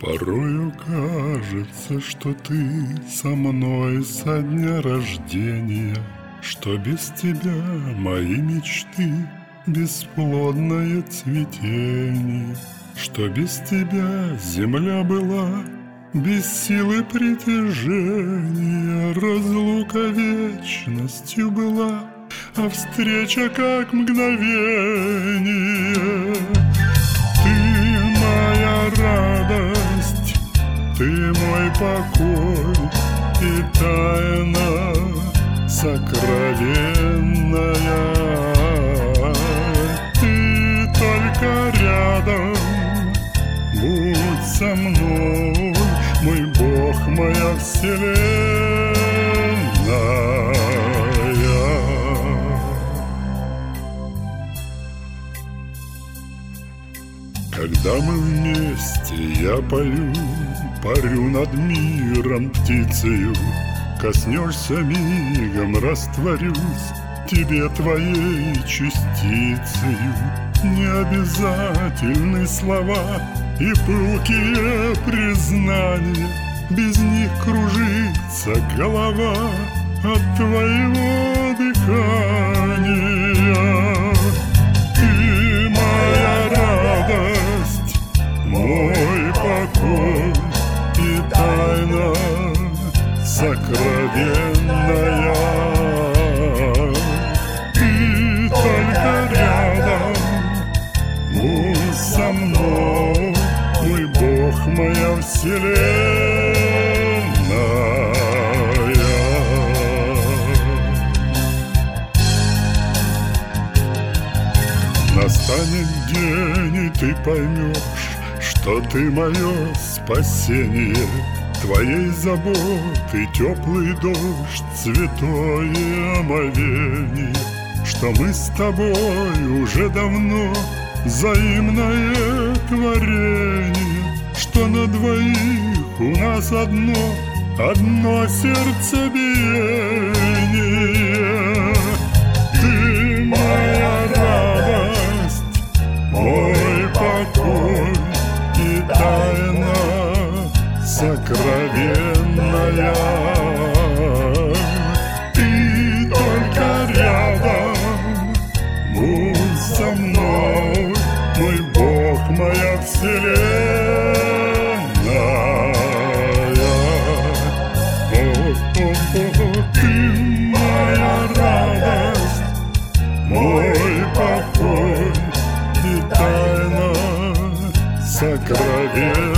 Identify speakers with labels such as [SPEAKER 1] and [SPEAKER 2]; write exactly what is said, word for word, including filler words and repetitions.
[SPEAKER 1] Порою кажется, что ты со мной со дня рождения, что без тебя мои мечты бесплодное цветение, что без тебя земля была без силы притяжения, разлука вечностью была, а встреча как мгновение. Ты моя радость, ты мой покой и тайна сокровенная. Ты только рядом, будь со мной, мой Бог, моя вселенная. Когда мы вместе, я пою, парю над миром птицею, коснешься мигом, растворюсь тебе твоей частицею. Не обязательны слова и пылкие признания, без них кружится голова от твоего дыхания. Ты моя радость, мой покой и тайна сокровенная. Ты только рядом, будь со мной, мой Бог, моя вселенная. Настанет день, и ты поймешь, что ты мое спасение, твоей заботы теплый дождь, святое омовение, что мы с тобой уже давно взаимное творение, что на двоих у нас одно, одно сердцебиение. Ты моя радость, мой покой и тайна сокровенная. Ты только рядом, будь со мной, мой Бог, моя вселенная. О-о-о, ты моя радость, мой покой и тайна сокровенная.